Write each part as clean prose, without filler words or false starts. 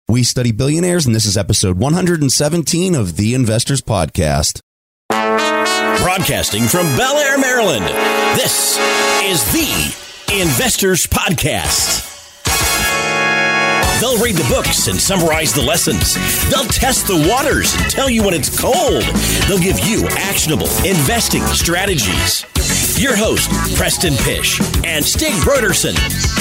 We study billionaires, and this is episode 117 of The Investors Podcast. Broadcasting from Bel Air, Maryland, this is The Investors Podcast. They'll read the books and summarize the lessons. They'll test the waters and tell you when it's cold. They'll give you actionable investing strategies. Your host, Preston Pish and Stig Brodersen.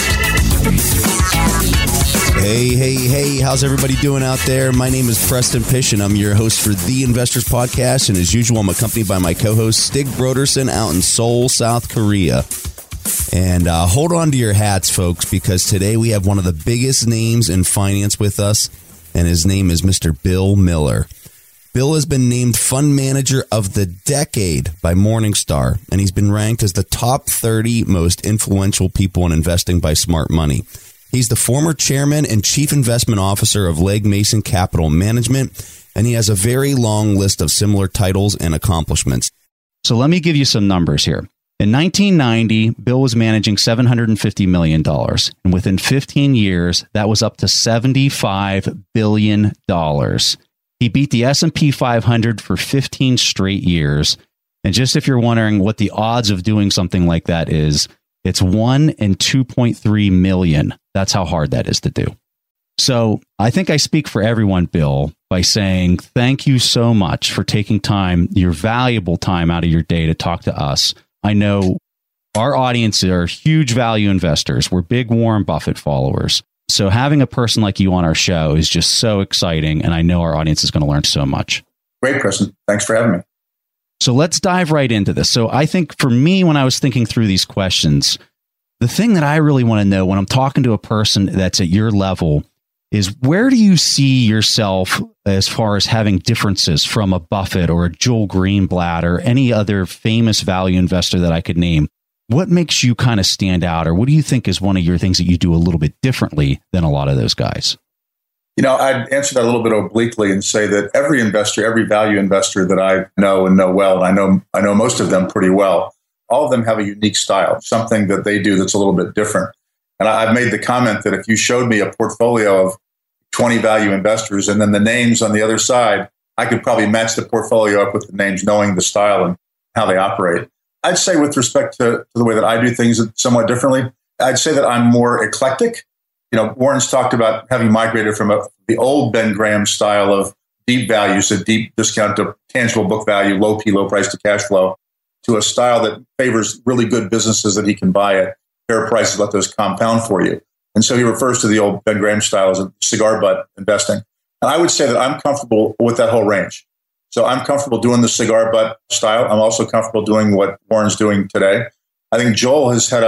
Hey, how's everybody doing out there? My name is Preston Pish, and I'm your host for The Investors Podcast. And as usual, I'm accompanied by my co-host, Stig Brodersen, out in Seoul, South Korea. And hold on to your hats, folks, because today we have one of the biggest names in finance with us, and his name is Mr. Bill Miller. Bill has been named Fund Manager of the Decade by Morningstar, and he's been ranked as the top 30 most influential people in investing by Smart Money. He's the former chairman and chief investment officer of Legg Mason Capital Management, and he has a very long list of similar titles and accomplishments. So let me give you some numbers here. In 1990, Bill was managing $750 million, and within 15 years, that was up to $75 billion. He beat the S&P 500 for 15 straight years, and just if you're wondering what the odds of doing something like that is, it's 1 in 2.3 million. That's how hard that is to do. So I think I speak for everyone, Bill, by saying thank you so much for taking time, your valuable time out of your day to talk to us. I know our audience are huge value investors. We're big Warren Buffett followers. So having a person like you on our show is just so exciting. And I know our audience is going to learn so much. Great, Preston. Thanks for having me. So let's dive right into this. So I think for me, when I was thinking through these questions, the thing that I really want to know when I'm talking to a person that's at your level is where do you see yourself as far as having differences from a Buffett or a Joel Greenblatt or any other famous value investor that I could name? What makes you kind of stand out, or what do you think is one of your things that you do a little bit differently than a lot of those guys? You know, I'd answer that a little bit obliquely and say that every investor, every value investor that I know and know well, and I know most of them pretty well, all of them have a unique style, something that they do that's a little bit different. And I've made the comment that if you showed me a portfolio of 20 value investors and then the names on the other side, I could probably match the portfolio up with the names, knowing the style and how they operate. I'd say with respect to the way that I do things somewhat differently, I'd say that I'm more eclectic. You know, Warren's talked about having migrated from the old Ben Graham style of deep value, so deep discount to tangible book value, low P, low price to cash flow, to a style that favors really good businesses that he can buy at fair prices, let those compound for you. And so he refers to the old Ben Graham style as a cigar butt investing. And I would say that I'm comfortable with that whole range. So I'm comfortable doing the cigar butt style. I'm also comfortable doing what Warren's doing today. I think Joel's kind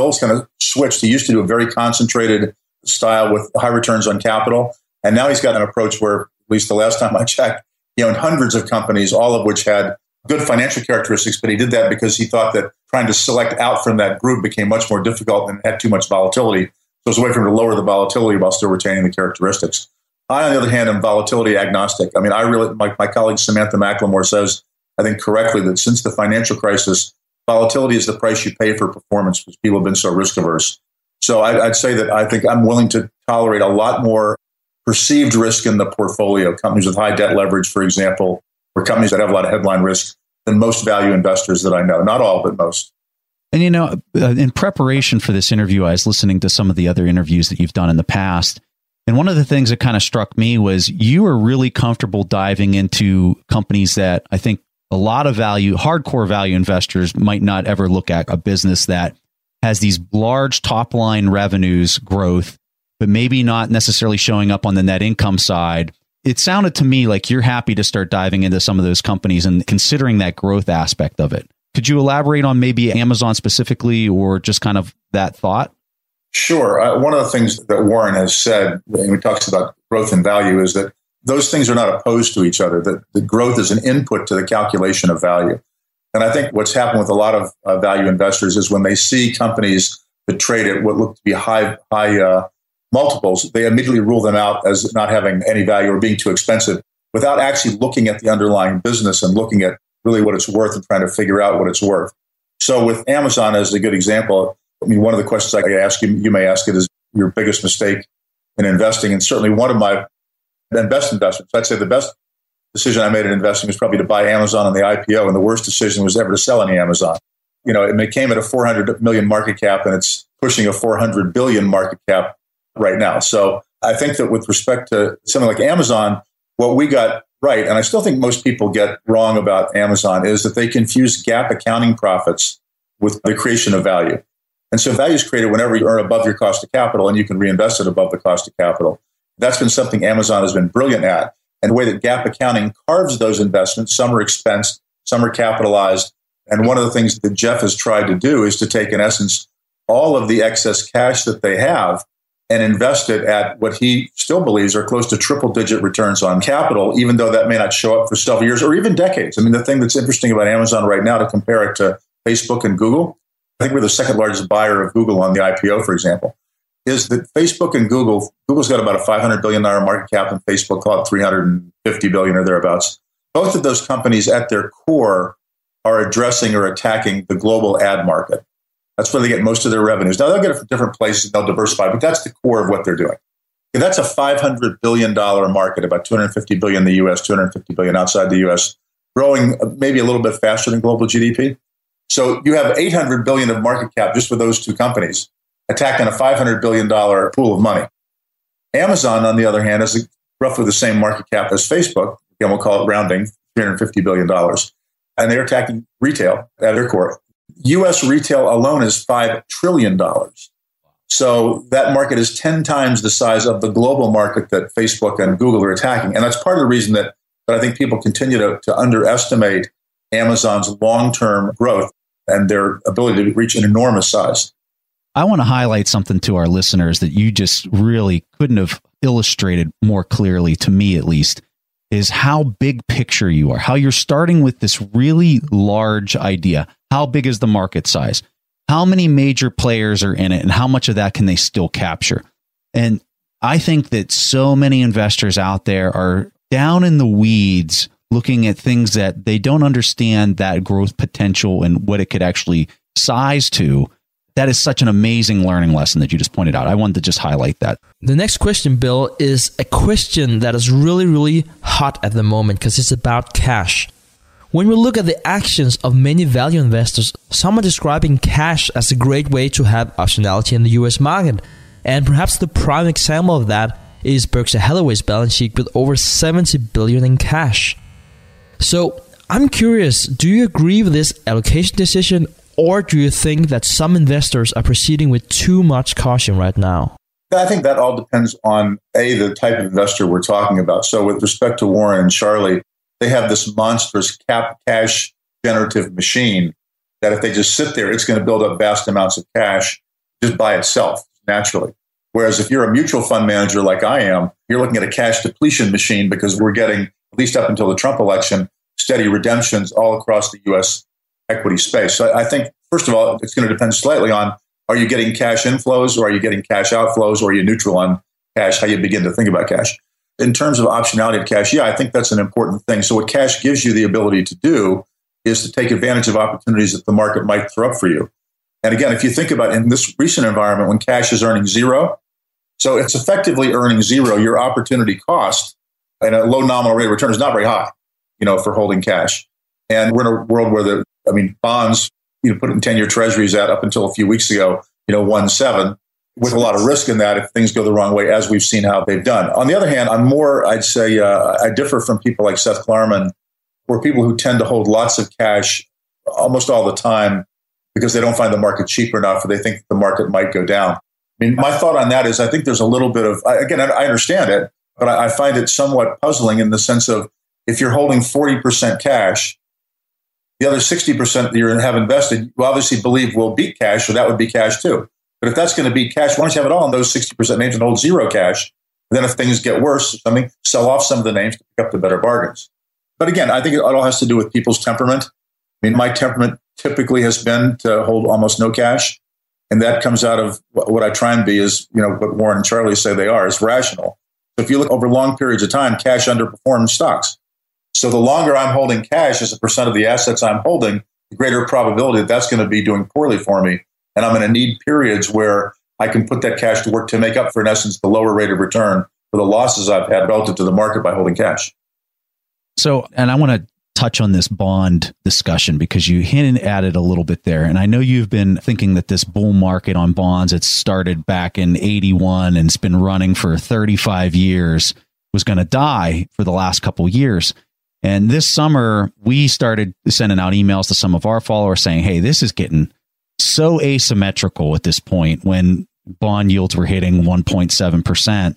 of switched. He used to do a very concentrated style with high returns on capital. And now he's got an approach where, at least the last time I checked, he owned hundreds of companies, all of which had good financial characteristics, but he did that because he thought that trying to select out from that group became much more difficult and had too much volatility. So it was a way for him to lower the volatility while still retaining the characteristics. I, on the other hand, am volatility agnostic. I mean, my colleague Samantha McLemore says, I think correctly, that since the financial crisis, volatility is the price you pay for performance because people have been so risk averse. So I'd say that I think I'm willing to tolerate a lot more perceived risk in the portfolio, companies with high debt leverage, for example, or companies that have a lot of headline risk than most value investors that I know. Not all, but most. And, you know, in preparation for this interview, I was listening to some of the other interviews that you've done in the past. And one of the things that kind of struck me was you are really comfortable diving into companies that I think a lot of hardcore value investors might not ever look at, a business that has these large top line revenues growth, but maybe not necessarily showing up on the net income side. It sounded to me like you're happy to start diving into some of those companies and considering that growth aspect of it. Could you elaborate on maybe Amazon specifically, or just kind of that thought? Sure. One of the things that Warren has said when he talks about growth and value is that those things are not opposed to each other, that the growth is an input to the calculation of value. And I think what's happened with a lot of value investors is when they see companies that trade at what look to be high multiples, they immediately rule them out as not having any value or being too expensive without actually looking at the underlying business and looking at really what it's worth and trying to figure out what it's worth. So with Amazon as a good example, I mean, one of the questions I ask you, you may ask it, is your biggest mistake in investing. And certainly one of my best investments, I'd say the best decision I made in investing was probably to buy Amazon on the IPO. And the worst decision was ever to sell any Amazon. It came at a 400 million market cap, and it's pushing a 400 billion market cap right now. So I think that with respect to something like Amazon, what we got right, and I still think most people get wrong about Amazon, is that they confuse GAAP accounting profits with the creation of value. And so value is created whenever you earn above your cost of capital and you can reinvest it above the cost of capital. That's been something Amazon has been brilliant at. And the way that GAAP accounting carves those investments, some are expensed, some are capitalized. And one of the things that Jeff has tried to do is to take, in essence, all of the excess cash that they have and invest it at what he still believes are close to triple-digit returns on capital, even though that may not show up for several years or even decades. I mean, the thing that's interesting about Amazon right now, to compare it to Facebook and Google, I think we're the second largest buyer of Google on the IPO, for example, is that Facebook and Google's got about a $500 billion market cap, and Facebook call it $350 billion or thereabouts. Both of those companies at their core are addressing or attacking the global ad market. That's where they get most of their revenues. Now, they'll get it from different places and they'll diversify, but that's the core of what they're doing. And that's a $500 billion market, about $250 billion in the U.S., $250 billion outside the U.S., growing maybe a little bit faster than global GDP. So you have $800 billion of market cap just for those two companies, attacking a $500 billion pool of money. Amazon, on the other hand, is roughly the same market cap as Facebook. Again, we'll call it rounding, $350 billion. And they're attacking retail at their core. U.S. retail alone is $5 trillion. So that market is 10 times the size of the global market that Facebook and Google are attacking. And that's part of the reason that I think people continue to underestimate Amazon's long-term growth and their ability to reach an enormous size. I want to highlight something to our listeners that you just really couldn't have illustrated more clearly, to me at least, is how big picture you are, how you're starting with this really large idea. How big is the market size? How many major players are in it, and how much of that can they still capture? And I think that so many investors out there are down in the weeds looking at things that they don't understand that growth potential and what it could actually size to. That is such an amazing learning lesson that you just pointed out. I wanted to just highlight that. The next question, Bill, is a question that is really, really hot at the moment because it's about cash. When we look at the actions of many value investors, some are describing cash as a great way to have optionality in the US market. And perhaps the prime example of that is Berkshire Hathaway's balance sheet with over $70 billion in cash. So I'm curious, do you agree with this allocation decision, or do you think that some investors are proceeding with too much caution right now? I think that all depends on, the type of investor we're talking about. So with respect to Warren and Charlie, they have this monstrous cash generative machine that if they just sit there, it's going to build up vast amounts of cash just by itself, naturally. Whereas if you're a mutual fund manager like I am, you're looking at a cash depletion machine because we're getting, at least up until the Trump election, steady redemptions all across the U.S. equity space. So I think, first of all, it's going to depend slightly on, are you getting cash inflows or are you getting cash outflows, or are you neutral on cash, how you begin to think about cash. In terms of optionality of cash, I think that's an important thing. So what cash gives you the ability to do is to take advantage of opportunities that the market might throw up for you. And again, if you think about in this recent environment when cash is earning zero, so it's effectively earning zero, your opportunity cost and a low nominal rate of return is not very high, for holding cash. And we're in a world where bonds, put in 10-year treasuries at up until a few weeks ago, 1.7, with a lot of risk in that if things go the wrong way, as we've seen how they've done. On the other hand, I'd say I differ from people like Seth Klarman, who are people who tend to hold lots of cash almost all the time because they don't find the market cheap enough, or they think the market might go down. My thought on that is I think there's a little bit of, again, I understand it, but I find it somewhat puzzling in the sense of if you're holding 40% cash, the other 60% that you have invested, you obviously believe will beat cash, so that would be cash too. But if that's going to beat cash, why don't you have it all in those 60% names and hold zero cash? And then if things get worse, sell off some of the names to pick up the better bargains. But again, I think it all has to do with people's temperament. My temperament typically has been to hold almost no cash. And that comes out of what I try and be is, what Warren and Charlie say they are, is rational. So if you look over long periods of time, cash underperforms stocks. So the longer I'm holding cash as a percent of the assets I'm holding, the greater probability that that's going to be doing poorly for me. And I'm going to need periods where I can put that cash to work to make up for, in essence, the lower rate of return for the losses I've had relative to the market by holding cash. So, and I want to touch on this bond discussion because you hinted at it a little bit there. And I know you've been thinking that this bull market on bonds, it started back in 81 and it's been running for 35 years, was going to die for the last couple of years. And this summer, we started sending out emails to some of our followers saying, hey, this is getting so asymmetrical at this point when bond yields were hitting 1.7%.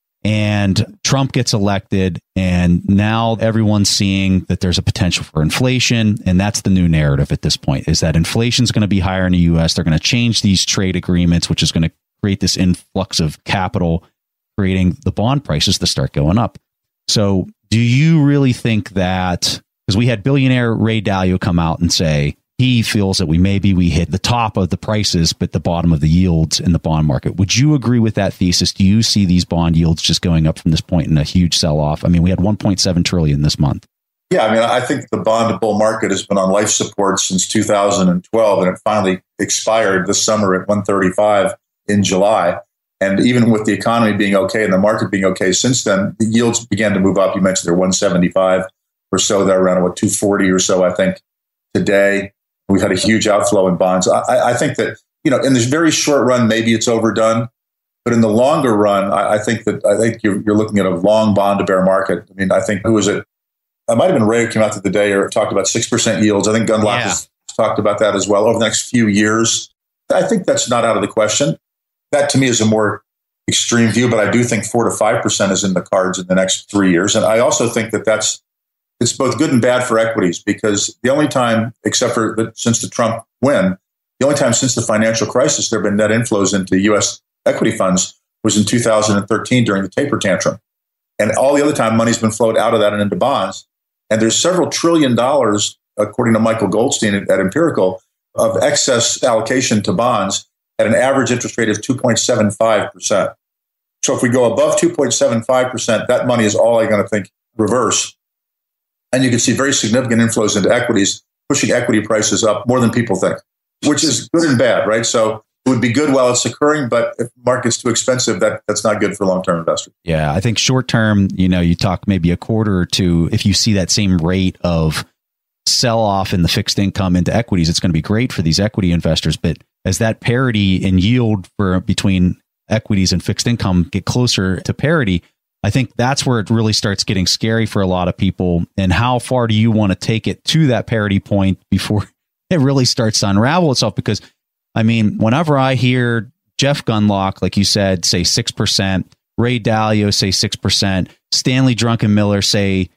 And Trump gets elected, and now everyone's seeing that there's a potential for inflation. And that's the new narrative at this point, is that inflation is going to be higher in the U.S. They're going to change these trade agreements, which is going to create this influx of capital, creating the bond prices to start going up. So do you really think that, because we had billionaire Ray Dalio come out and say, he feels that we hit the top of the prices, but the bottom of the yields in the bond market. Would you agree with that thesis? Do you see these bond yields just going up from this point in a huge sell-off? I mean, we had 1.7 trillion this month. Yeah, I mean, I think the bond bull market has been on life support since 2012, and it finally expired this summer at 135 in July. And even with the economy being okay and the market being okay since then, the yields began to move up. You mentioned they're 175 or so. They're around 240 or so, I think, today. We've had a huge outflow in bonds. I think that, in this very short run, maybe it's overdone. But in the longer run, I think you're looking at a long bond to bear market. I mean, I think, who was it? It might have been Ray who came out today or talked about 6% yields. I think Gundlach has talked about that as well over the next few years. I think that's not out of the question. That to me is a more extreme view, but I do think 4 to 5% is in the cards in the next 3 years. And I also think that it's both good and bad for equities, because the only time, except for since the Trump win, the only time since the financial crisis there have been net inflows into U.S. equity funds was in 2013 during the taper tantrum. And all the other time, money's been flowed out of that and into bonds. And there's several $1 trillion, according to Michael Goldstein at Empirical, of excess allocation to bonds at an average interest rate of 2.75%. So if we go above 2.75%, that money is all I'm going to think reverse. And you can see very significant inflows into equities, pushing equity prices up more than people think, which is good and bad, right? So it would be good while it's occurring, but if the market's too expensive, that's not good for long-term investors. Yeah, I think short-term, you talk maybe a quarter or two, if you see that same rate of sell-off in the fixed income into equities, it's going to be great for these equity investors. But as that parity in yield between equities and fixed income get closer to parity, I think that's where it really starts getting scary for a lot of people. And how far do you want to take it to that parity point before it really starts to unravel itself? Because, I mean, whenever I hear Jeff Gundlach, like you said, say 6%, Ray Dalio say 6%, Stanley Druckenmiller say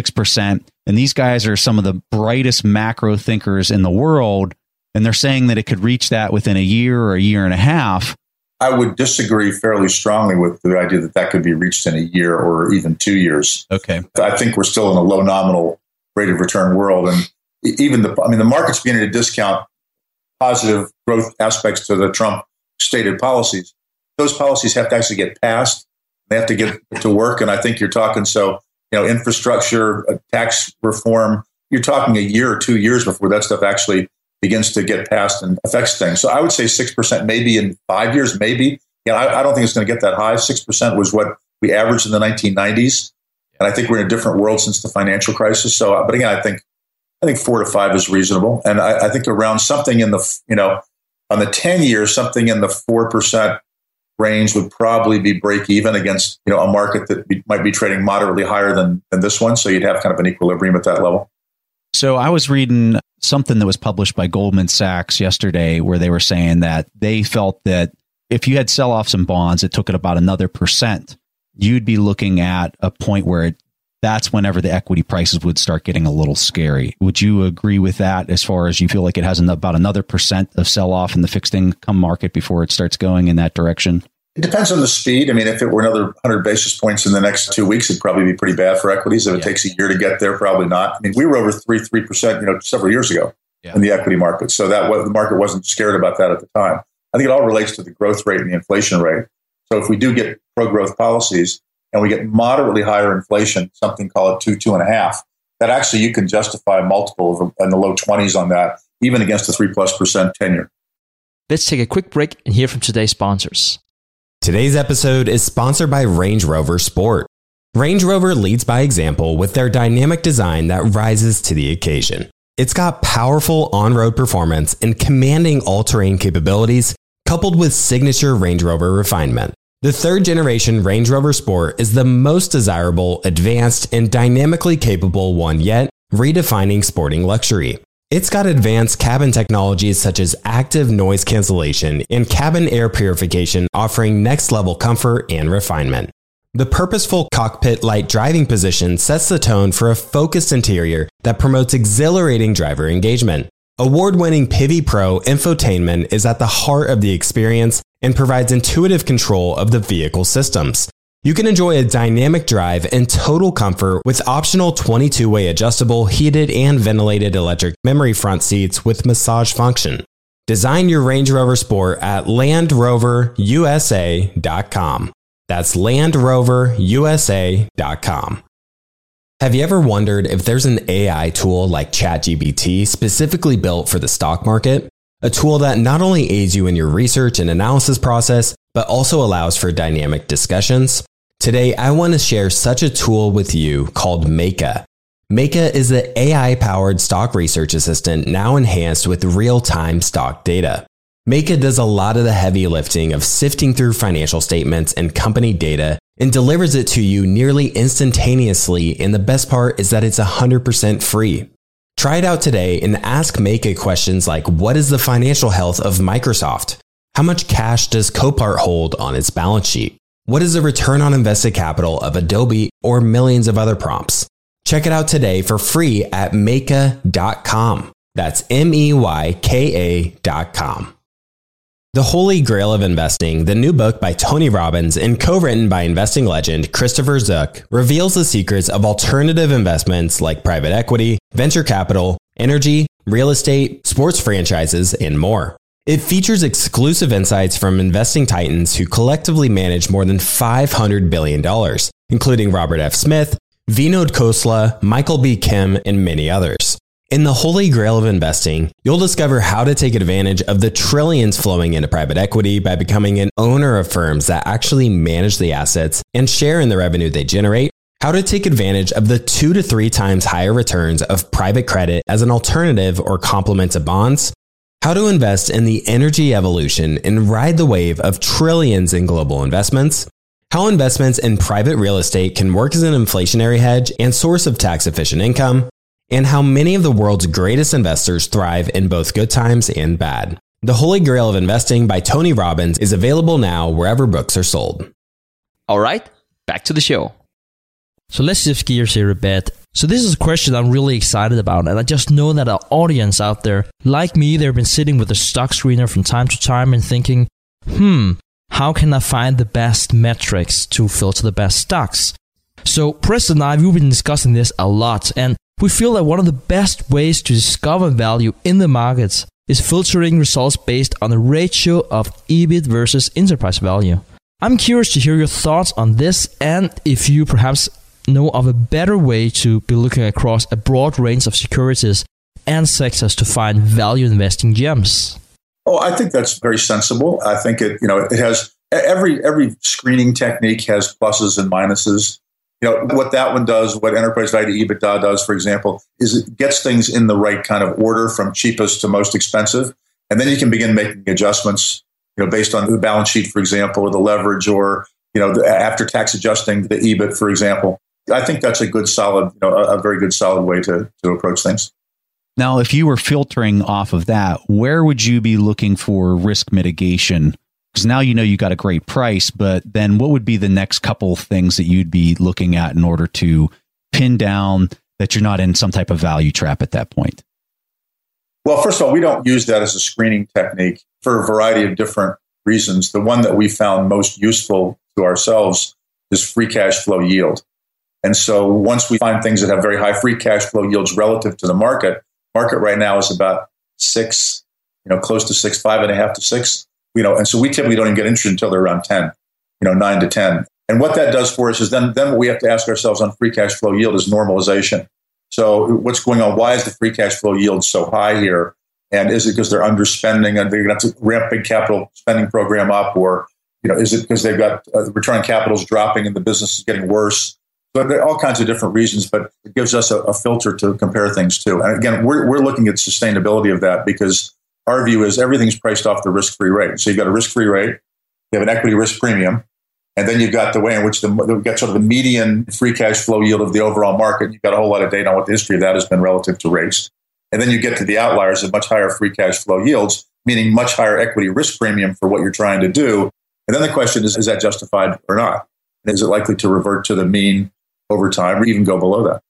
6%, and these guys are some of the brightest macro thinkers in the world, and they're saying that it could reach that within a year or a year and a half. I would disagree fairly strongly with the idea that could be reached in a year or even 2 years. Okay. I think we're still in a low nominal rate of return world. And even the market's beginning to discount positive growth aspects to the Trump stated policies. Those policies have to actually get passed. They have to get to work. And I think you're talking, infrastructure, tax reform, you're talking a year or 2 years before that stuff actually begins to get passed and affects things. So I would say 6% maybe in 5 years, maybe. I don't think it's going to get that high. 6% was what we averaged in the 1990s. And I think we're in a different world since the financial crisis. So, but again, I think 4 to 5 is reasonable. And I think around something in the, on the 10 years, something in the 4% range would probably be break even against, a market that might be trading moderately higher than this one. So you'd have kind of an equilibrium at that level. So I was reading something that was published by Goldman Sachs yesterday where they were saying that they felt that if you had sell-offs in bonds, it took it about another %. You'd be looking at a point where that's whenever the equity prices would start getting a little scary. Would you agree with that as far as you feel like it has about another % of sell-off in the fixed income market before it starts going in that direction? It depends on the speed. I mean, if it were another 100 basis points in the next 2 weeks, it'd probably be pretty bad for equities. If it takes a year to get there, probably not. I mean, we were over 3%, several years ago in the equity market. So the market wasn't scared about that at the time. I think it all relates to the growth rate and the inflation rate. So if we do get pro-growth policies and we get moderately higher inflation, something call it 2.5, that actually you can justify a multiple in the low 20s on that, even against the 3+% tenure. Let's take a quick break and hear from today's sponsors. Today's episode is sponsored by Range Rover Sport. Range Rover leads by example with their dynamic design that rises to the occasion. It's got powerful on-road performance and commanding all-terrain capabilities, coupled with signature Range Rover refinement. The third-generation Range Rover Sport is the most desirable, advanced, and dynamically capable one yet, redefining sporting luxury. It's got advanced cabin technologies such as active noise cancellation and cabin air purification, offering next-level comfort and refinement. The purposeful cockpit-like driving position sets the tone for a focused interior that promotes exhilarating driver engagement. Award-winning Pivi Pro infotainment is at the heart of the experience and provides intuitive control of the vehicle systems. You can enjoy a dynamic drive and total comfort with optional 22-way adjustable, heated and ventilated electric memory front seats with massage function. Design your Range Rover Sport at LandRoverUSA.com. That's LandRoverUSA.com. Have you ever wondered if there's an AI tool like ChatGPT specifically built for the stock market? A tool that not only aids you in your research and analysis process, but also allows for dynamic discussions? Today, I want to share such a tool with you called Meka. Meka is an AI-powered stock research assistant now enhanced with real-time stock data. Meka does a lot of the heavy lifting of sifting through financial statements and company data and delivers it to you nearly instantaneously, and the best part is that it's 100% free. Try it out today and ask Meka questions like, what is the financial health of Microsoft? How much cash does Copart hold on its balance sheet? What is the return on invested capital of Adobe, or millions of other prompts? Check it out today for free at Meka.com. That's MEYKA.com. The Holy Grail of Investing, the new book by Tony Robbins and co-written by investing legend Christopher Zook, reveals the secrets of alternative investments like private equity, venture capital, energy, real estate, sports franchises, and more. It features exclusive insights from investing titans who collectively manage more than $500 billion, including Robert F. Smith, Vinod Khosla, Michael B. Kim, and many others. In the Holy Grail of Investing, you'll discover how to take advantage of the trillions flowing into private equity by becoming an owner of firms that actually manage the assets and share in the revenue they generate, how to take advantage of the 2 to 3 times higher returns of private credit as an alternative or complement to bonds, how to invest in the energy evolution and ride the wave of trillions in global investments, how investments in private real estate can work as an inflationary hedge and source of tax-efficient income, and how many of the world's greatest investors thrive in both good times and bad. The Holy Grail of Investing by Tony Robbins is available now wherever books are sold. All right, back to the show. So let's shift gears here a bit. So this is a question I'm really excited about, and I just know that our audience out there, like me, they've been sitting with a stock screener from time to time and thinking, how can I find the best metrics to filter the best stocks? So Preston and I, we've been discussing this a lot, and we feel that one of the best ways to discover value in the markets is filtering results based on the ratio of EBIT versus enterprise value. I'm curious to hear your thoughts on this, and if you perhaps know of a better way to be looking across a broad range of securities and sectors to find value investing gems. Oh, I think that's very sensible. I think it has every screening technique has pluses and minuses. What that one does, what enterprise value to EBITDA does, for example, is it gets things in the right kind of order from cheapest to most expensive. And then you can begin making adjustments, based on the balance sheet, for example, or the leverage, or, the after tax adjusting the EBIT, for example. I think that's a good, solid, a very good, solid way to approach things. Now, if you were filtering off of that, where would you be looking for risk mitigation? Because now you got a great price, but then what would be the next couple things that you'd be looking at in order to pin down that you're not in some type of value trap at that point? Well, first of all, we don't use that as a screening technique for a variety of different reasons. The one that we found most useful to ourselves is free cash flow yield. And so once we find things that have very high free cash flow yields relative to the market right now is about 6, close to 6, 5.5 to 6. And so we typically don't even get interested until they're around 10, 9 to 10. And what that does for us is then what we have to ask ourselves on free cash flow yield is normalization. So what's going on? Why is the free cash flow yield so high here? And is it because they're underspending and they're going to have to ramp big capital spending program up? Or, is it because they've got return on capital is dropping and the business is getting worse? So there are all kinds of different reasons, but it gives us a filter to compare things to. And again, we're looking at sustainability of that because our view is everything's priced off the risk-free rate. So you've got a risk-free rate, you have an equity risk premium, and then you've got the way in which we've got sort of the median free cash flow yield of the overall market. You've got a whole lot of data on what the history of that has been relative to rates. And then you get to the outliers of much higher free cash flow yields, meaning much higher equity risk premium for what you're trying to do. And then the question is that justified or not? And is it likely to revert to the mean over time or even go below that?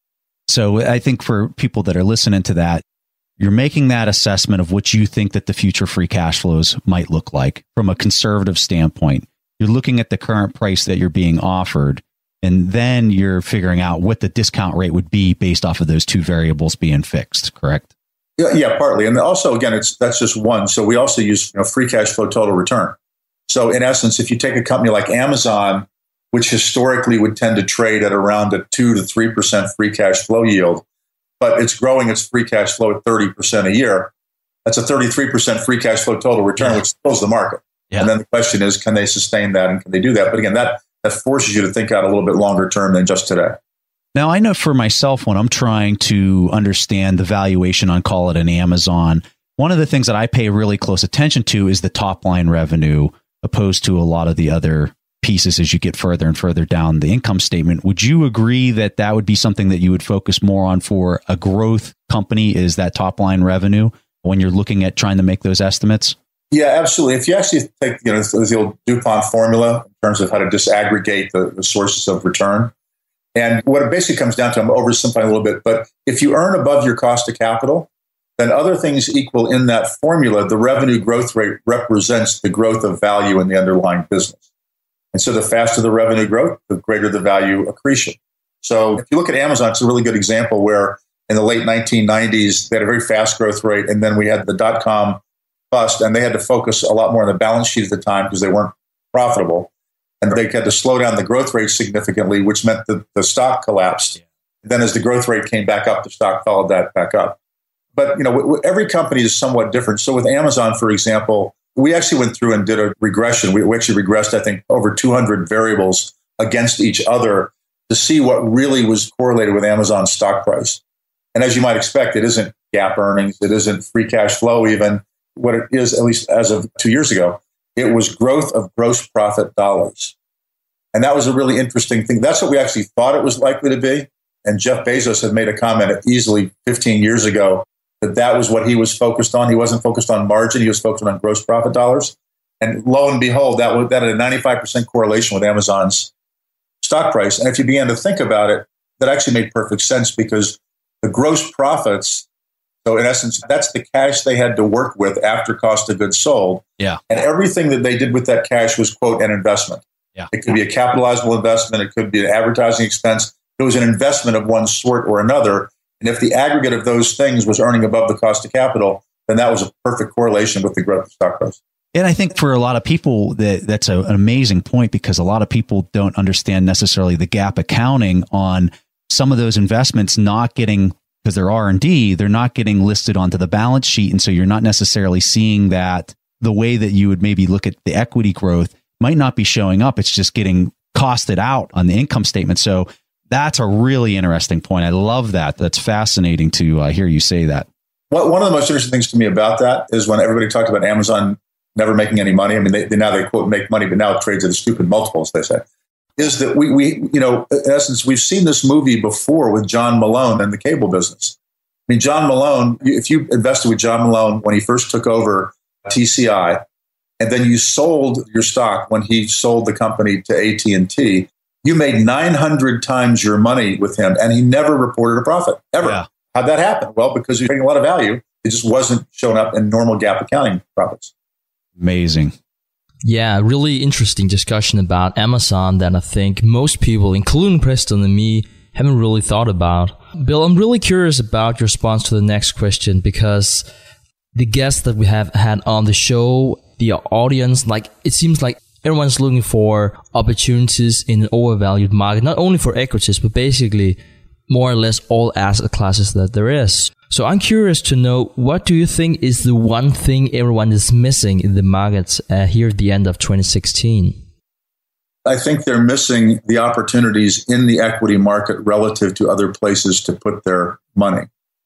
So I think for people that are listening to that, you're making that assessment of what you think that the future free cash flows might look like from a conservative standpoint. You're looking at the current price that you're being offered, and then you're figuring out what the discount rate would be based off of those two variables being fixed, correct? Yeah, partly. And also, again, that's just one. So we also use free cash flow total return. So in essence, if you take a company like Amazon, which historically would tend to trade at around a 2 to 3% free cash flow yield, but it's growing its free cash flow at 30% a year, that's a 33% free cash flow total return, which fills the market. Yeah. And then the question is, can they sustain that and can they do that? But again, that forces you to think out a little bit longer term than just today. Now, I know for myself, when I'm trying to understand the valuation on, call it an Amazon, one of the things that I pay really close attention to is the top line revenue, opposed to a lot of the other pieces as you get further and further down the income statement. Would you agree that that would be something that you would focus more on for a growth company, is that top line revenue when you're looking at trying to make those estimates? Yeah, absolutely. If you actually take the old DuPont formula in terms of how to disaggregate the sources of return, and what it basically comes down to, I'm oversimplifying a little bit, but if you earn above your cost of capital, then other things equal in that formula, the revenue growth rate represents the growth of value in the underlying business. And so the faster the revenue growth, the greater the value accretion. So if you look at Amazon, it's a really good example where in the late 1990s, they had a very fast growth rate. And then we had the dot-com bust, and they had to focus a lot more on the balance sheet at the time because they weren't profitable. And they had to slow down the growth rate significantly, which meant that the stock collapsed. And then as the growth rate came back up, the stock followed that back up. But every company is somewhat different. So with Amazon, for example, we actually went through and did a regression. We actually regressed, I think, over 200 variables against each other to see what really was correlated with Amazon's stock price. And as you might expect, it isn't GAAP earnings. It isn't free cash flow even. What it is, at least as of 2 years ago, it was growth of gross profit dollars. And that was a really interesting thing. That's what we actually thought it was likely to be. And Jeff Bezos had made a comment easily 15 years ago that was what he was focused on. He wasn't focused on margin. He was focused on gross profit dollars. And lo and behold, that had a 95% correlation with Amazon's stock price. And if you began to think about it, that actually made perfect sense because the gross profits, so in essence, that's the cash they had to work with after cost of goods sold. Yeah. And everything that they did with that cash was, quote, an investment. Yeah. It could be a capitalizable investment. It could be an advertising expense. It was an investment of one sort or another. And if the aggregate of those things was earning above the cost of capital, then that was a perfect correlation with the growth of stock price. And I think for a lot of people, that's an amazing point because a lot of people don't understand necessarily the GAAP accounting on some of those investments not getting, because they're R&D, they're not getting listed onto the balance sheet. And so you're not necessarily seeing that the way that you would maybe look at the equity growth might not be showing up. It's just getting costed out on the income statement. So that's a really interesting point. I love that. That's fascinating to hear you say that. One of the most interesting things to me about that is when everybody talked about Amazon never making any money. I mean, they quote make money, but now it trades at a stupid multiples, they say. Is that we in essence, we've seen this movie before with John Malone and the cable business. I mean, John Malone, if you invested with John Malone when he first took over TCI, and then you sold your stock when he sold the company to AT&T, you made 900 times your money with him, and he never reported a profit, ever. Yeah. How'd that happen? Well, because you're getting a lot of value. It just wasn't showing up in normal GAAP accounting profits. Amazing. Yeah, really interesting discussion about Amazon that I think most people, including Preston and me, haven't really thought about. Bill, I'm really curious about your response to the next question because the guests that we have had on the show, the audience, it seems like everyone's looking for opportunities in an overvalued market, not only for equities, but basically more or less all asset classes that there is. So I'm curious to know, what do you think is the one thing everyone is missing in the markets here at the end of 2016? I think they're missing the opportunities in the equity market relative to other places to put their money.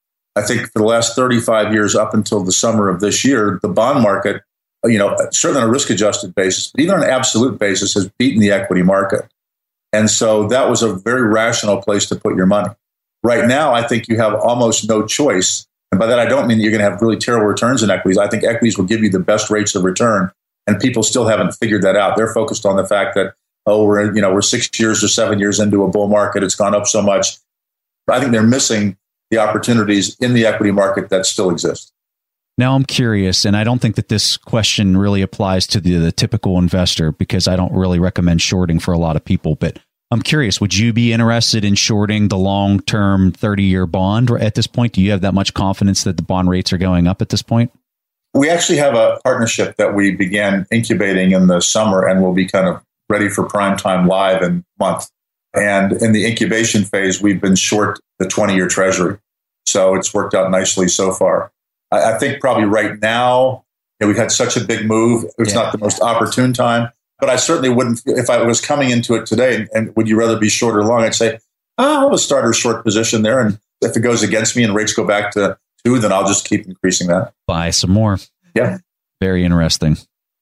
I think for the last 35 years, up until the summer of this year, the bond market, certainly on a risk-adjusted basis, but even on an absolute basis, has beaten the equity market. And so that was a very rational place to put your money. Right now, I think you have almost no choice. And by that, I don't mean that you're going to have really terrible returns in equities. I think equities will give you the best rates of return. And people still haven't figured that out. They're focused on the fact that, we're 6 years or 7 years into a bull market. It's gone up so much. I think they're missing the opportunities in the equity market that still exist. Now I'm curious, and I don't think that this question really applies to the typical investor, because I don't really recommend shorting for a lot of people. But I'm curious, would you be interested in shorting the long-term 30-year bond at this point? Do you have that much confidence that the bond rates are going up at this point? We actually have a partnership that we began incubating in the summer and will be kind of ready for prime time live in a month. And in the incubation phase, we've been short the 20-year treasury. So it's worked out nicely so far. I think probably right now, we've had such a big move. It's not the most opportune time, but I certainly wouldn't, if I was coming into it today, and would you rather be short or long? I'd say, I'll have a starter short position there. And if it goes against me and rates go back to 2, then I'll just keep increasing that. Buy some more. Yeah. Very interesting.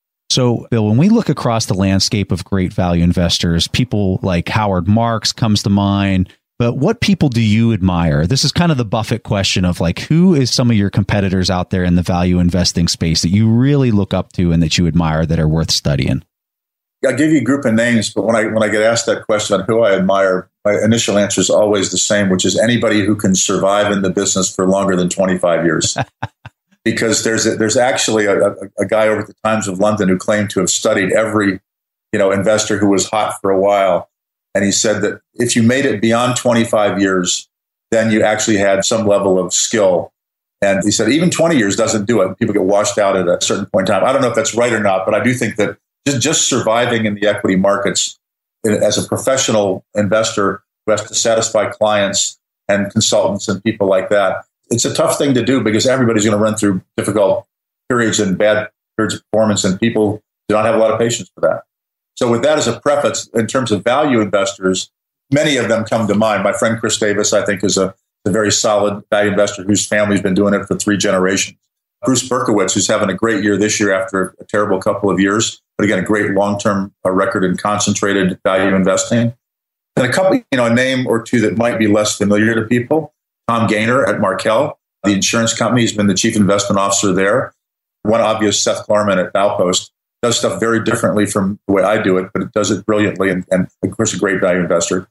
So, Bill, when we look across the landscape of great value investors, people like Howard Marks comes to mind. But what people do you admire? This is kind of the Buffett question of who is some of your competitors out there in the value investing space that you really look up to and that you admire that are worth studying? I'll give you a group of names, but when I get asked that question on who I admire, my initial answer is always the same, which is anybody who can survive in the business for longer than 25 years. Because there's actually a guy over at the Times of London who claimed to have studied every investor who was hot for a while. And he said that if you made it beyond 25 years, then you actually had some level of skill. And he said even 20 years doesn't do it. People get washed out at a certain point in time. I don't know if that's right or not, but I do think that just surviving in the equity markets as a professional investor who has to satisfy clients and consultants and people like that, it's a tough thing to do because everybody's going to run through difficult periods and bad periods of performance, and people do not have a lot of patience for that. So with that as a preface, in terms of value investors, many of them come to mind. My friend Chris Davis, I think, is a very solid value investor whose family's been doing it for 3 generations. Bruce Berkowitz, who's having a great year this year after a terrible couple of years, but again, a great long-term record in concentrated value investing. And a couple, a name or two that might be less familiar to people. Tom Gaynor at Markel, the insurance company. He's been the chief investment officer there. One obvious, Seth Klarman at Baupost. Does stuff very differently from the way I do it, but it does it brilliantly, and of course, a great value investor.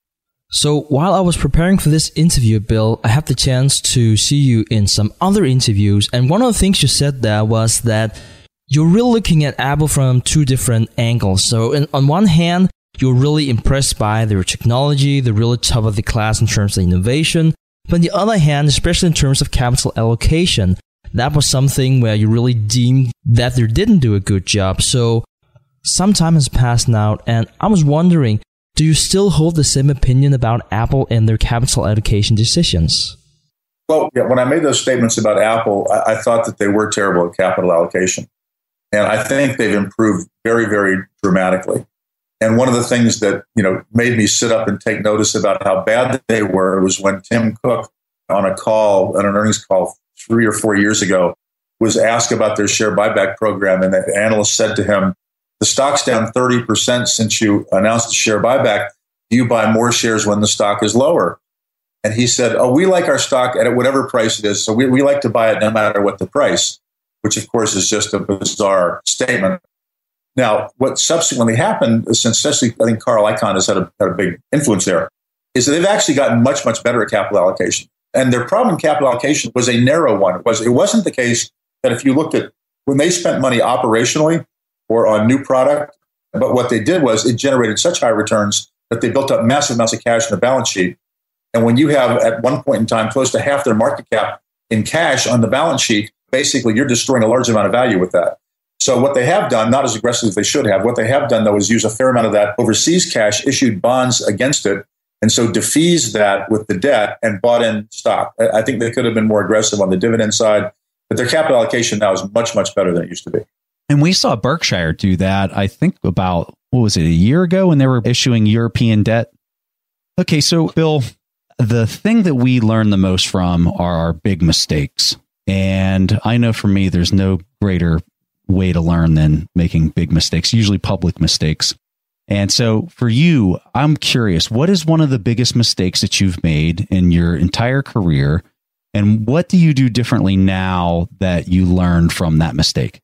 So while I was preparing for this interview, Bill, I had the chance to see you in some other interviews. And one of the things you said there was that you're really looking at Apple from 2 different angles. So on one hand, you're really impressed by their technology. They're really top of the class in terms of innovation. But on the other hand, especially in terms of capital allocation, that was something where you really deemed that they didn't do a good job. So some time has passed now, and I was wondering, do you still hold the same opinion about Apple and their capital allocation decisions? Well, when I made those statements about Apple, I thought that they were terrible at capital allocation. And I think they've improved very, very dramatically. And one of the things that, made me sit up and take notice about how bad they were was when Tim Cook, on an earnings call 3 or 4 years ago, was asked about their share buyback program. And the analyst said to him, the stock's down 30% since you announced the share buyback. Do you buy more shares when the stock is lower? And he said, we like our stock at whatever price it is. So we like to buy it no matter what the price, which of course is just a bizarre statement. Now, what subsequently happened, since especially I think Carl Icahn has had a big influence there, is that they've actually gotten much, much better at capital allocation. And their problem in capital allocation was a narrow one. It wasn't the case that if you looked at when they spent money operationally or on new product, but what they did was it generated such high returns that they built up massive amounts of cash in the balance sheet. And when you have at one point in time close to half their market cap in cash on the balance sheet, basically you're destroying a large amount of value with that. So what they have done, not as aggressive as they should have, what they have done, though, is use a fair amount of that overseas cash, issued bonds against it, And so defeased that with the debt and bought in stock. I think they could have been more aggressive on the dividend side, but their capital allocation now is much, much better than it used to be. And we saw Berkshire do that, I think about, what was it, a year ago when they were issuing European debt? Okay, so Bill, the thing that we learn the most from are our big mistakes. And I know for me, there's no greater way to learn than making big mistakes, usually public mistakes. And so for you, I'm curious, what is one of the biggest mistakes that you've made in your entire career? And what do you do differently now that you learned from that mistake?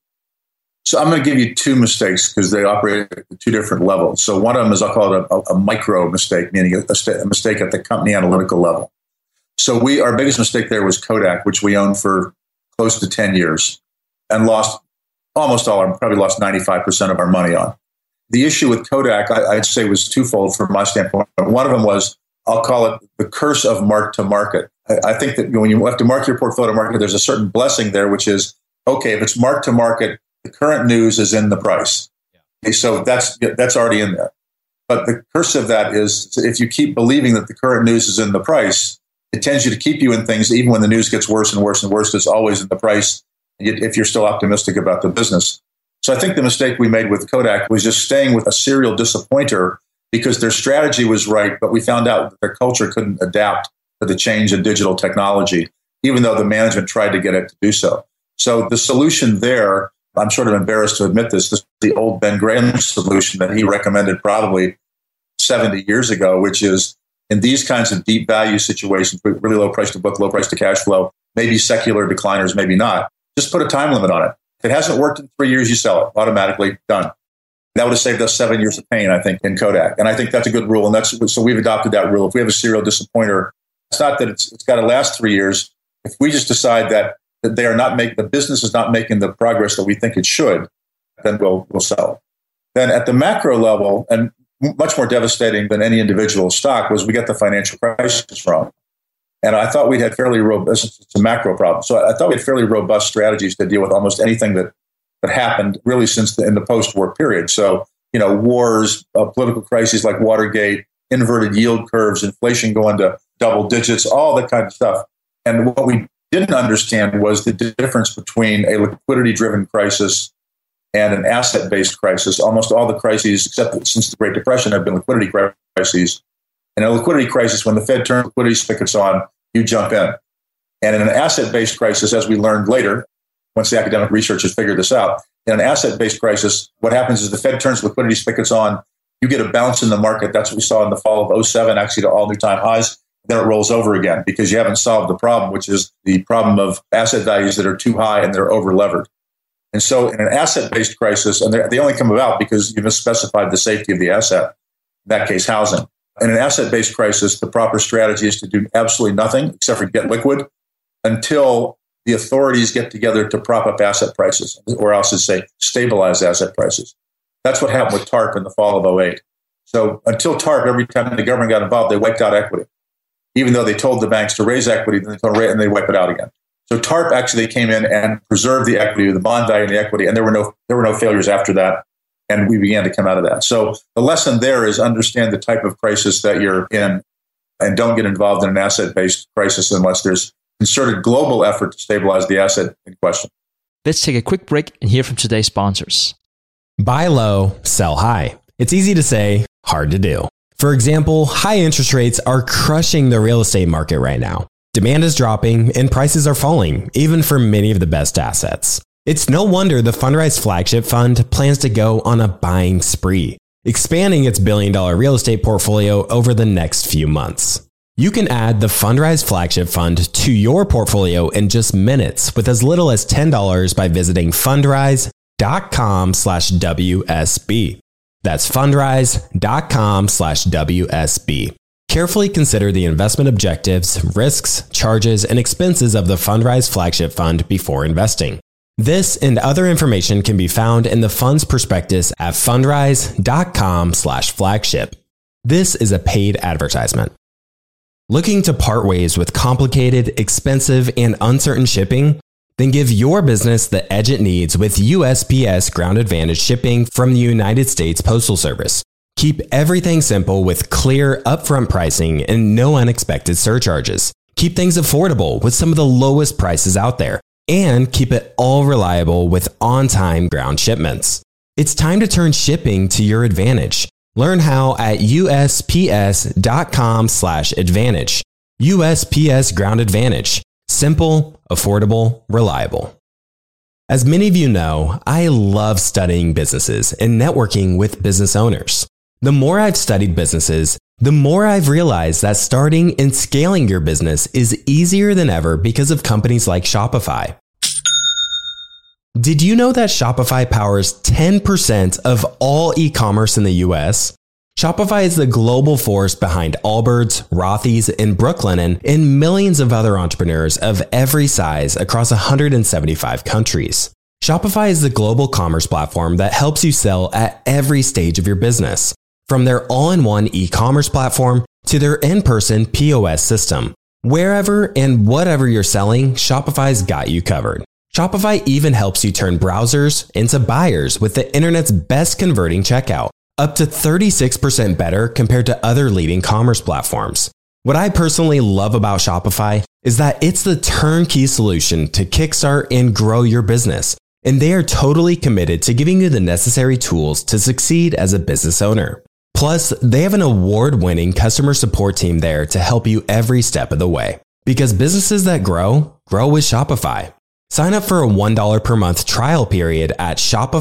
So I'm going to give you two mistakes because they operate at two different levels. So one of them is, I'll call it a micro mistake, meaning a mistake at the company analytical level. So our biggest mistake there was Kodak, which we owned for close to 10 years and lost almost all, probably lost 95% of our money on. The issue with Kodak, I'd say, was twofold from my standpoint. One of them was, I'll call it the curse of mark to market. I think that when you have to mark your portfolio to market, there's a certain blessing there, which is, okay, if it's mark to market, the current news is in the price. Okay, so that's already in there. But the curse of that is, if you keep believing that the current news is in the price, it tends you to keep you in things, even when the news gets worse and worse and worse, it's always in the price if you're still optimistic about the business. So I think the mistake we made with Kodak was just staying with a serial disappointer because their strategy was right, but we found out that their culture couldn't adapt to the change in digital technology, even though the management tried to get it to do so. So the solution there, I'm sort of embarrassed to admit this is the old Ben Graham solution that he recommended probably 70 years ago, which is in these kinds of deep value situations, really low price to book, low price to cash flow, maybe secular decliners, maybe not, just put a time limit on it. If it hasn't worked in 3 years, you sell it automatically, done. That would have saved us 7 years of pain, I think, in Kodak. And I think that's a good rule. And so we've adopted that rule. If we have a serial disappointer, it's not that it's got to last 3 years. If we just decide that they are not the business is not making the progress that we think it should, then we'll sell it. Then at the macro level, and much more devastating than any individual stock, was we got the financial crisis wrong. And I thought we'd had fairly robust, it's a macro problem. So I thought we had fairly robust strategies to deal with almost anything that happened really since in the post-war period. So, wars, political crises like Watergate, inverted yield curves, inflation going to double digits, all that kind of stuff. And what we didn't understand was the difference between a liquidity-driven crisis and an asset-based crisis. Almost all the crises, except since the Great Depression, have been liquidity crises. In a liquidity crisis, when the Fed turns liquidity spigots on, you jump in. And in an asset-based crisis, as we learned later, once the academic researchers figured this out, in an asset-based crisis, what happens is the Fed turns liquidity spigots on, you get a bounce in the market. That's what we saw in the fall of 2007, actually to all new time highs. Then it rolls over again because you haven't solved the problem, which is the problem of asset values that are too high and they're over-levered. And so in an asset-based crisis, and they only come about because you misspecified the safety of the asset, in that case, housing. In an asset-based crisis, the proper strategy is to do absolutely nothing except for get liquid until the authorities get together to prop up asset prices, or else to say stabilize asset prices. That's what happened with TARP in the fall of 2008. So until TARP, every time the government got involved, they wiped out equity. Even though they told the banks to raise equity, then they wipe it out again. So TARP actually came in and preserved the equity, the bond value and the equity, and there were no failures after that. And we began to come out of that. So the lesson there is understand the type of crisis that you're in and don't get involved in an asset-based crisis unless there's concerted global effort to stabilize the asset in question. Let's take a quick break and hear from today's sponsors. Buy low, sell high. It's easy to say, hard to do. For example, high interest rates are crushing the real estate market right now. Demand is dropping and prices are falling, even for many of the best assets. It's no wonder the Fundrise Flagship Fund plans to go on a buying spree, expanding its billion-dollar real estate portfolio over the next few months. You can add the Fundrise Flagship Fund to your portfolio in just minutes with as little as $10 by visiting fundrise.com/WSB. That's fundrise.com/WSB. Carefully consider the investment objectives, risks, charges, and expenses of the Fundrise Flagship Fund before investing. This and other information can be found in the fund's prospectus at fundrise.com/flagship. This is a paid advertisement. Looking to part ways with complicated, expensive, and uncertain shipping? Then give your business the edge it needs with USPS Ground Advantage shipping from the United States Postal Service. Keep everything simple with clear, upfront pricing and no unexpected surcharges. Keep things affordable with some of the lowest prices out there. And keep it all reliable with on-time ground shipments. It's time to turn shipping to your advantage. Learn how at USPS.com/advantage. USPS Ground Advantage. Simple, affordable, reliable. As many of you know, I love studying businesses and networking with business owners. The more I've studied businesses, the more I've realized that starting and scaling your business is easier than ever because of companies like Shopify. Did you know that Shopify powers 10% of all e-commerce in the US? Shopify is the global force behind Allbirds, Rothy's, and Brooklinen, and millions of other entrepreneurs of every size across 175 countries. Shopify is the global commerce platform that helps you sell at every stage of your business, from their all-in-one e-commerce platform to their in-person POS system. Wherever and whatever you're selling, Shopify's got you covered. Shopify even helps you turn browsers into buyers with the internet's best converting checkout, up to 36% better compared to other leading commerce platforms. What I personally love about Shopify is that it's the turnkey solution to kickstart and grow your business, and they are totally committed to giving you the necessary tools to succeed as a business owner. Plus, they have an award-winning customer support team there to help you every step of the way. Because businesses that grow with Shopify. Sign up for a $1 per month trial period at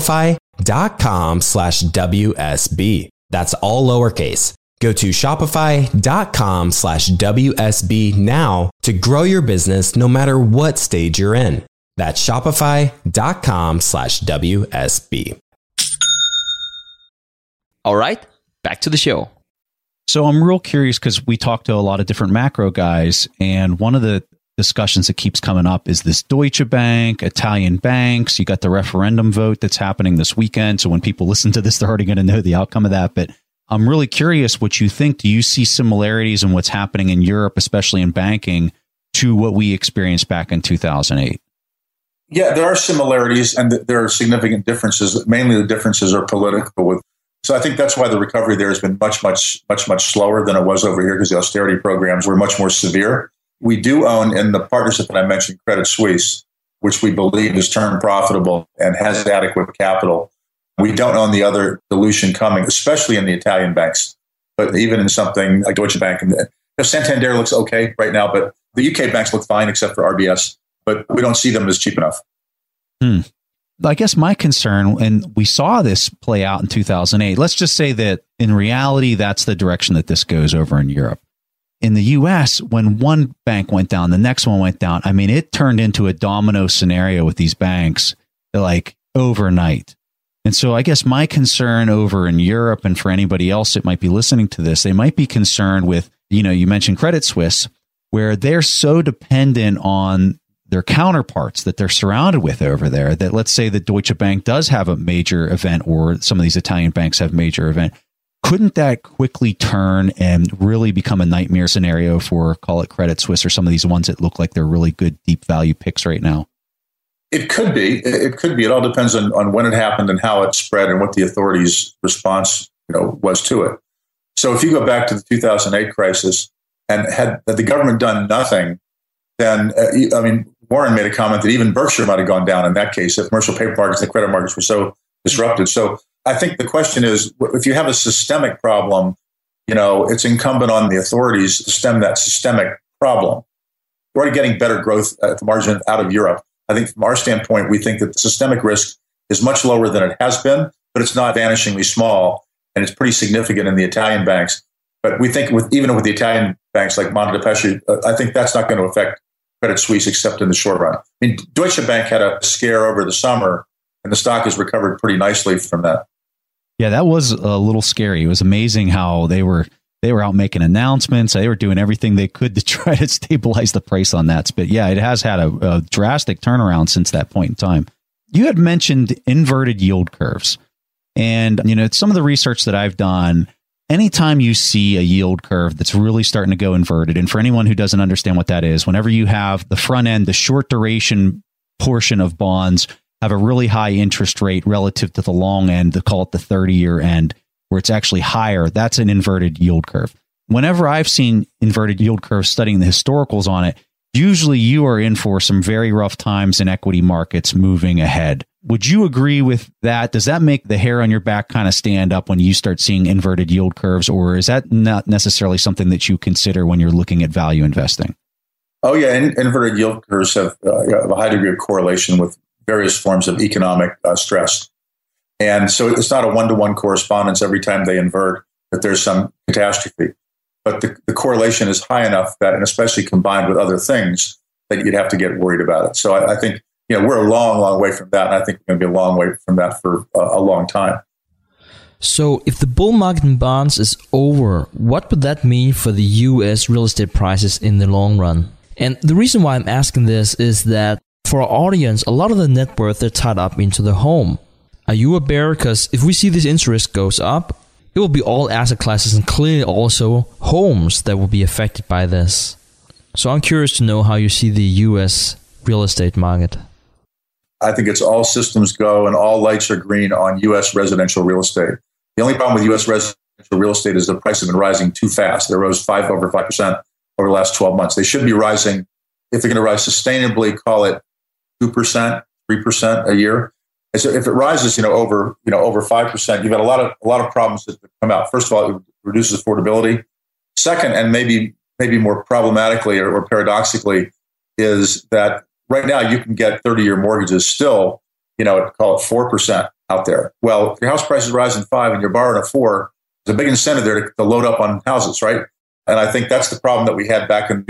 shopify.com/WSB. That's all lowercase. Go to shopify.com/WSB now to grow your business no matter what stage you're in. That's shopify.com/WSB. All right, back to the show. So I'm real curious because we talked to a lot of different macro guys, and one of the discussions that keeps coming up is this Deutsche Bank, Italian banks. You got the referendum vote that's happening this weekend. So when people listen to this, they're already going to know the outcome of that. But I'm really curious what you think. Do you see similarities in what's happening in Europe, especially in banking, to what we experienced back in 2008? Yeah, there are similarities and there are significant differences. Mainly the differences are political. So I think that's why the recovery there has been much slower than it was over here because the austerity programs were much more severe. We do own in the partnership that I mentioned, Credit Suisse, which we believe is turned profitable and has adequate capital. We don't own the other dilution coming, especially in the Italian banks, but even in something like Deutsche Bank. And Santander looks okay right now, but the UK banks look fine except for RBS, but we don't see them as cheap enough. I guess my concern, and we saw this play out in 2008, let's just say that in reality, that's the direction that this goes over in Europe. In the US, when one bank went down, the next one went down. I mean, it turned into a domino scenario with these banks like overnight. And so I guess my concern over in Europe, and for anybody else that might be listening to this, they might be concerned with, you mentioned Credit Suisse, where they're so dependent on their counterparts that they're surrounded with over there, that let's say that Deutsche Bank does have a major event, or some of these Italian banks have major event. Couldn't that quickly turn and really become a nightmare scenario for, call it Credit Suisse, or some of these ones that look like they're really good deep value picks right now? It could be. It all depends on when it happened and how it spread and what the authorities' response was to it. So if you go back to the 2008 crisis and had the government done nothing, then, Warren made a comment that even Berkshire might have gone down in that case if commercial paper markets and credit markets were so disrupted. So I think the question is, if you have a systemic problem, it's incumbent on the authorities to stem that systemic problem. We're already getting better growth at the margin out of Europe. I think from our standpoint, we think that the systemic risk is much lower than it has been, but it's not vanishingly small, and it's pretty significant in the Italian banks. But we think even with the Italian banks like Monte dei Paschi, I think that's not going to affect Credit Suisse except in the short run. I mean, Deutsche Bank had a scare over the summer, and the stock has recovered pretty nicely from that. Yeah, that was a little scary. It was amazing how they were out making announcements. They were doing everything they could to try to stabilize the price on that. But yeah, it has had a drastic turnaround since that point in time. You had mentioned inverted yield curves. And, some of the research that I've done, anytime you see a yield curve that's really starting to go inverted, and for anyone who doesn't understand what that is, whenever you have the front end, the short duration portion of bonds have a really high interest rate relative to the long end, they call it the 30-year end, where it's actually higher, that's an inverted yield curve. Whenever I've seen inverted yield curves studying the historicals on it, usually you are in for some very rough times in equity markets moving ahead. Would you agree with that? Does that make the hair on your back kind of stand up when you start seeing inverted yield curves, or is that not necessarily something that you consider when you're looking at value investing? Oh, yeah. Inverted yield curves have a high degree of correlation with various forms of economic stress. And so it's not a one-to-one correspondence every time they invert that there's some catastrophe. But the correlation is high enough that, and especially combined with other things, that you'd have to get worried about it. So I think we're a long, long way from that. And I think we're going to be a long way from that for a long time. So if the bull market in bonds is over, what would that mean for the U.S. real estate prices in the long run? And the reason why I'm asking this is that for our audience, a lot of the net worth are tied up into the home. Are you a bear? Because if we see this interest goes up, it will be all asset classes and clearly also homes that will be affected by this. So I'm curious to know how you see the U.S. real estate market. I think it's all systems go and all lights are green on U.S. residential real estate. The only problem with U.S. residential real estate is the price has been rising too fast. They rose over 5% over the last 12 months. They should be rising, if they're going to rise sustainably, call it 2%, 3% a year. And so if it rises, over 5%, you've got a lot of problems that come out. First of all, it reduces affordability. Second, and maybe more problematically or paradoxically, is that right now you can get 30-year mortgages still, call it 4% out there. Well, if your house price is rising 5% and you're borrowing a 4%, there's a big incentive there to load up on houses, right? And I think that's the problem that we had back in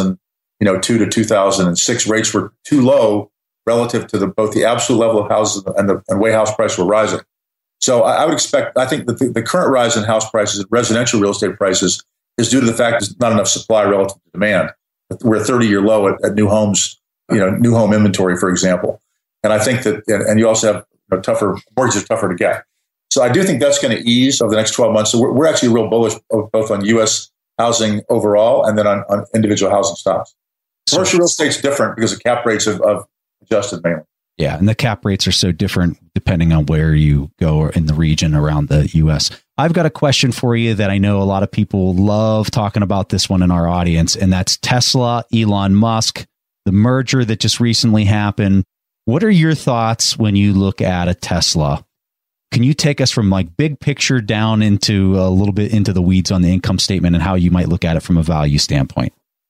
2002 to 2006. Rates were too low relative to both the absolute level of houses and the way house prices were rising. So I would expect, I think that the current rise in house prices and residential real estate prices is due to the fact there's not enough supply relative to demand. We're a 30-year low at new homes, new home inventory, for example. And I think that, and you also have tougher mortgages are tougher to get. So I do think that's going to ease over the next 12 months. So we're actually real bullish both on U.S. housing overall and then on individual housing stocks. Commercial real estate's different because the cap rates have adjusted mainly. Yeah, and the cap rates are so different depending on where you go or in the region around the U.S. I've got a question for you that I know a lot of people love talking about this one in our audience, and that's Tesla, Elon Musk, the merger that just recently happened. What are your thoughts when you look at a Tesla? Can you take us from like big picture down into a little bit into the weeds on the income statement and how you might look at it from a value standpoint?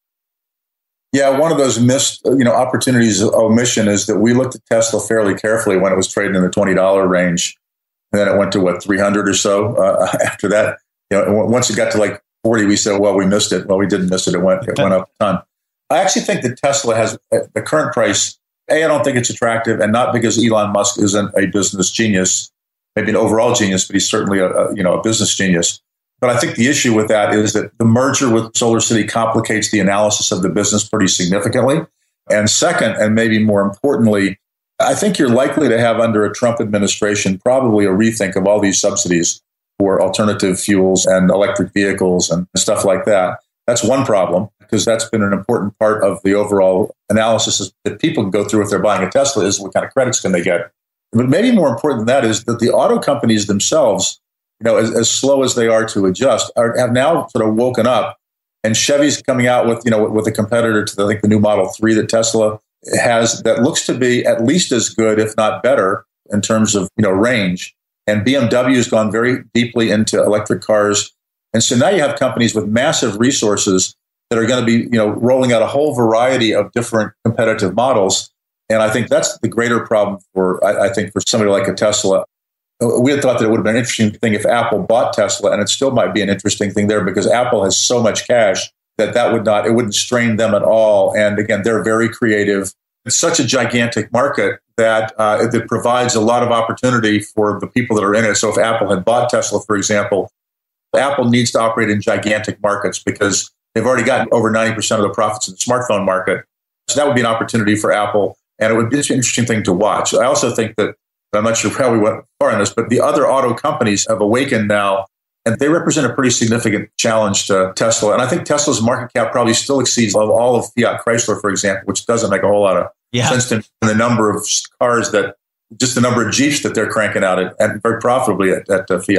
Yeah, one of those missed, opportunities of omission is that we looked at Tesla fairly carefully when it was trading in the $20 range, and then it went to 300 or so. After that, once it got to like 40, we said, well, we missed it. Well, we didn't miss it. It went up a ton. I actually think that Tesla has the current price. I don't think it's attractive, and not because Elon Musk isn't a business genius, maybe an overall genius, but he's certainly a business genius. But I think the issue with that is that the merger with SolarCity complicates the analysis of the business pretty significantly. And second, and maybe more importantly, I think you're likely to have under a Trump administration probably a rethink of all these subsidies for alternative fuels and electric vehicles and stuff like that. That's one problem, because that's been an important part of the overall analysis that people can go through if they're buying a Tesla, is what kind of credits can they get. But maybe more important than that is that the auto companies themselves, as slow as they are to adjust, have now sort of woken up. And Chevy's coming out with a competitor to the new Model 3 that Tesla has that looks to be at least as good, if not better, in terms of range. And BMW has gone very deeply into electric cars. And so now you have companies with massive resources that are going to be rolling out a whole variety of different competitive models. And I think that's the greater problem for somebody like a Tesla. We had thought that it would have been an interesting thing if Apple bought Tesla, and it still might be an interesting thing there because Apple has so much cash that it wouldn't strain them at all. And again, they're very creative. It's such a gigantic market that it provides a lot of opportunity for the people that are in it. So if Apple had bought Tesla, for example, Apple needs to operate in gigantic markets because they've already gotten over 90% of the profits in the smartphone market. So that would be an opportunity for Apple, and it would be an interesting thing to watch. I also think that, I'm not sure how we went far in this, but the other auto companies have awakened now, and they represent a pretty significant challenge to Tesla. And I think Tesla's market cap probably still exceeds all of Fiat Chrysler, for example, which doesn't make a whole lot of sense in the number of cars just the number of Jeeps that they're cranking out and very profitably at Fiat.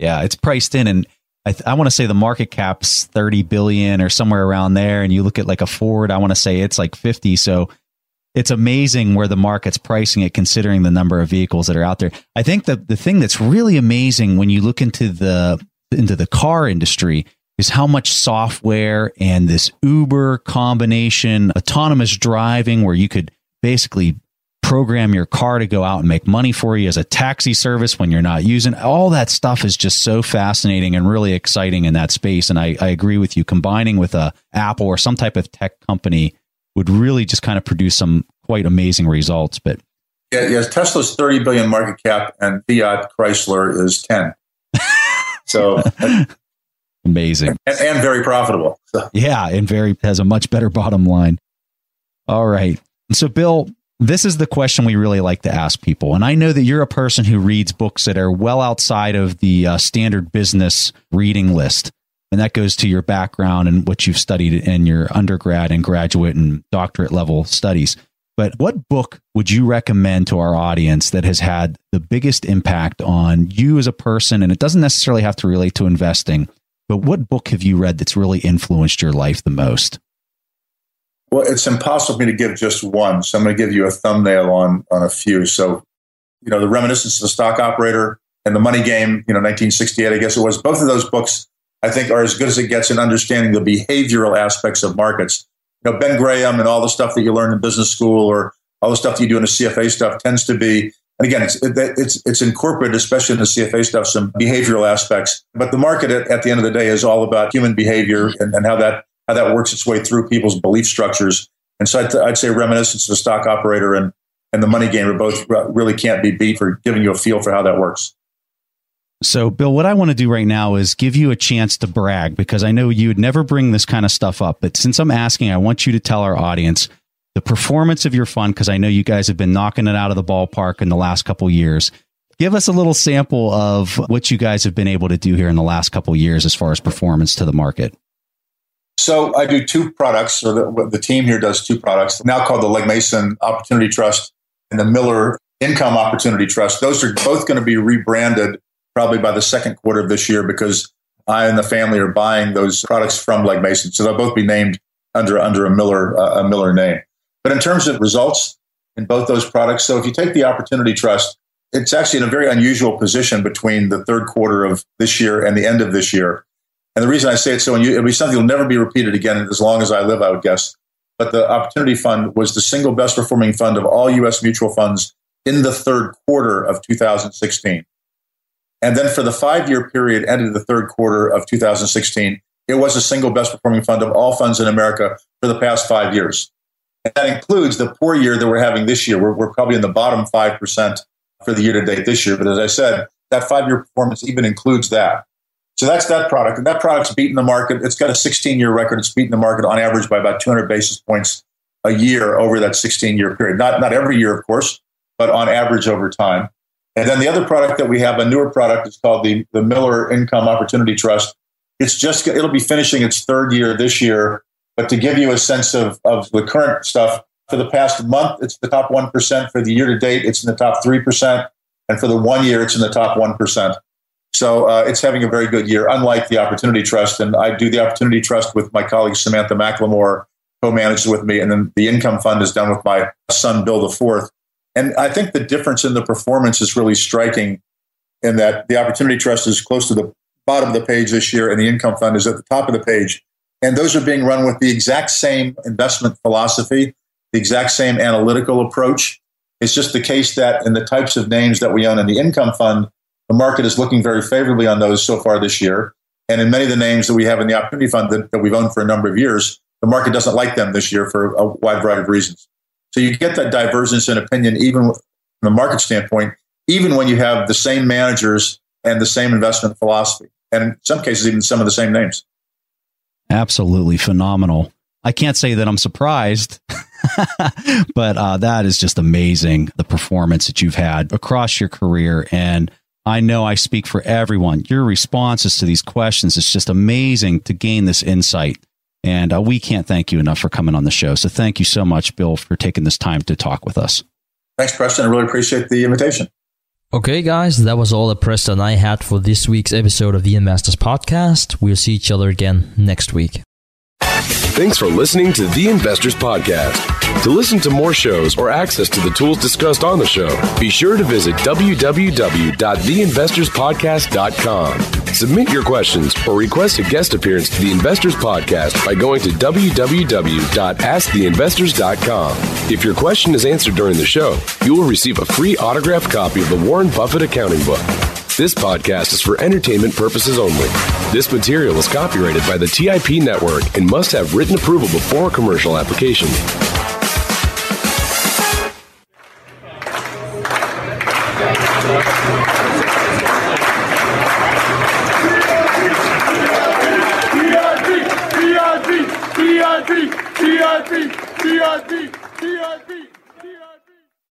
Yeah, it's priced in, and I want to say the market cap's 30 billion or somewhere around there. And you look at like a Ford, I want to say it's like 50. So it's amazing where the market's pricing it, considering the number of vehicles that are out there. I think the thing that's really amazing when you look into the car industry is how much software and this Uber combination, autonomous driving, where you could basically program your car to go out and make money for you as a taxi service when you're not using. All that stuff is just so fascinating and really exciting in that space. And I agree with you. Combining with a Apple or some type of tech company would really just kind of produce some quite amazing results. But yeah, Tesla's 30 billion market cap and Fiat Chrysler is 10. So amazing and very profitable. So. Yeah, and has a much better bottom line. All right. So Bill, this is the question we really like to ask people. And I know that you're a person who reads books that are well outside of the standard business reading list. And that goes to your background and what you've studied in your undergrad and graduate and doctorate level studies. But what book would you recommend to our audience that has had the biggest impact on you as a person? And it doesn't necessarily have to relate to investing, but what book have you read that's really influenced your life the most? Well, it's impossible for me to give just one. So I'm going to give you a thumbnail on a few. So, The Reminiscence of the Stock Operator and The Money Game, 1968, I guess it was. Both of those books, I think, are as good as it gets in understanding the behavioral aspects of markets. Ben Graham and all the stuff that you learn in business school or all the stuff that you do in the CFA stuff tends to be, and again, it's incorporated, especially in the CFA stuff, some behavioral aspects. But the market at the end of the day is all about human behavior and how that works its way through people's belief structures. And so I'd say Reminiscence of the Stock Operator and The Money Game are both really can't be beat for giving you a feel for how that works. So, Bill, what I want to do right now is give you a chance to brag, because I know you would never bring this kind of stuff up. But since I'm asking, I want you to tell our audience the performance of your fund, because I know you guys have been knocking it out of the ballpark in the last couple of years. Give us a little sample of what you guys have been able to do here in the last couple of years as far as performance to the market. So I do two products, or the team here does two products, now called the Legg Mason Opportunity Trust and the Miller Income Opportunity Trust. Those are both going to be rebranded probably by the second quarter of this year, because I and the family are buying those products from Legg Mason. So they'll both be named under a Miller name. But in terms of results in both those products, so if you take the Opportunity Trust, it's actually in a very unusual position between the third quarter of this year and the end of this year. And the reason I say it's so unusual, it'll be something that'll never be repeated again as long as I live, I would guess. But the Opportunity Fund was the single best performing fund of all U.S. mutual funds in the third quarter of 2016. And then for the 5-year period ended the third quarter of 2016, it was the single best performing fund of all funds in America for the past 5 years. And that includes the poor year that we're having this year. We're probably in the bottom 5% for the year to date this year. But as I said, that 5-year performance even includes that. So that's that product. And that product's beaten the market. It's got a 16-year record. It's beaten the market on average by about 200 basis points a year over that 16-year period. Not every year, of course, but on average over time. And then the other product that we have, a newer product, is called the Miller Income Opportunity Trust. It'll be finishing its third year this year. But to give you a sense of the current stuff, for the past month, it's the top 1%. For the year to date, it's in the top 3%. And for the 1 year, it's in the top 1%. So it's having a very good year, unlike the Opportunity Trust. And I do the Opportunity Trust with my colleague Samantha McLemore, co-manages with me. And then the Income Fund is done with my son, Bill IV. And I think the difference in the performance is really striking, in that the Opportunity Trust is close to the bottom of the page this year, and the Income Fund is at the top of the page. And those are being run with the exact same investment philosophy, the exact same analytical approach. It's just the case that in the types of names that we own in the Income Fund, the market is looking very favorably on those so far this year. And in many of the names that we have in the Opportunity Fund that we've owned for a number of years, the market doesn't like them this year for a wide variety of reasons. So you get that divergence in opinion, even from a market standpoint, even when you have the same managers and the same investment philosophy, and in some cases, even some of the same names. Absolutely phenomenal. I can't say that I'm surprised, but that is just amazing, the performance that you've had across your career. And I know I speak for everyone. Your responses to these questions is just amazing to gain this insight. And we can't thank you enough for coming on the show. So thank you so much, Bill, for taking this time to talk with us. Thanks, Preston. I really appreciate the invitation. Okay, guys, that was all the Preston and I had for this week's episode of the Investors Podcast. We'll see each other again next week. Thanks for listening to The Investors Podcast. To listen to more shows or access to the tools discussed on the show, be sure to visit www.theinvestorspodcast.com. Submit your questions or request a guest appearance to The Investors Podcast by going to www.asktheinvestors.com. If your question is answered during the show, you will receive a free autographed copy of the Warren Buffett Accounting Book. This podcast is for entertainment purposes only. This material is copyrighted by the TIP Network and must have written approval before commercial application. TIP.